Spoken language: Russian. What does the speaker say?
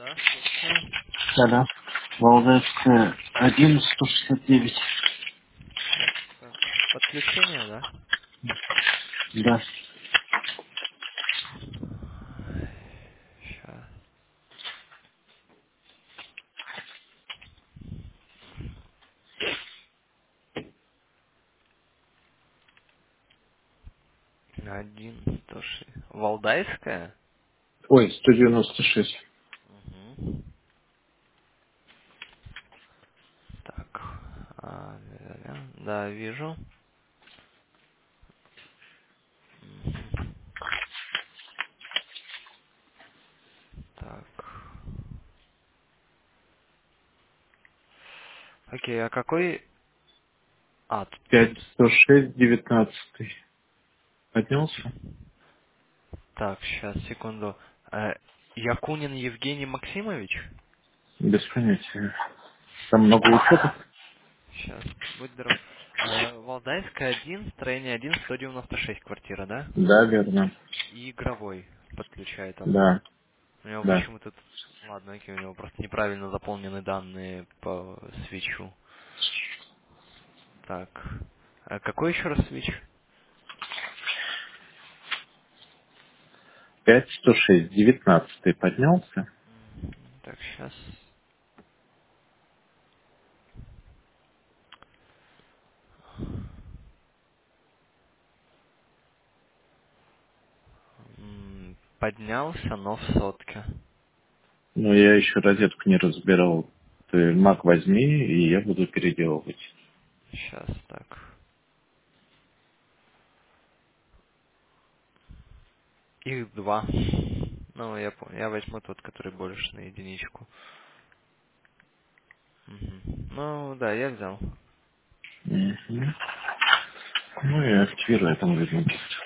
Да, слушаю. Да-да. Валдайская 1-169. Так, подключение, да? Да. Сейчас. 1-106. Валдайская? Ой, 196. Угу. Так. Да, вижу. Мгм. Так. Окей, а какой... А, тут... 5-106, 19. Поднялся? Так, сейчас, секунду. Якунин Евгений Максимович? Без понятия. Там много учетов? Сейчас, будь здоров. Валдайская 1, строение 1, 196 квартира, да? Да, верно. И игровой подключает он. Да, У него да. почему-то... Ладно, окей, у него просто неправильно заполнены данные по свечу. Так. А какой еще раз свеч? 5-106, 19 поднялся. Так, сейчас. Поднялся, но в сотке. Но я еще розетку не разбирал. Ты Mac возьми, и я буду переделывать. Сейчас, так. Их два. Ну, я понял. Я возьму тот, который больше на единичку. Мгм. Ну, да, я взял. Мгм. Ну и активирую, там видно.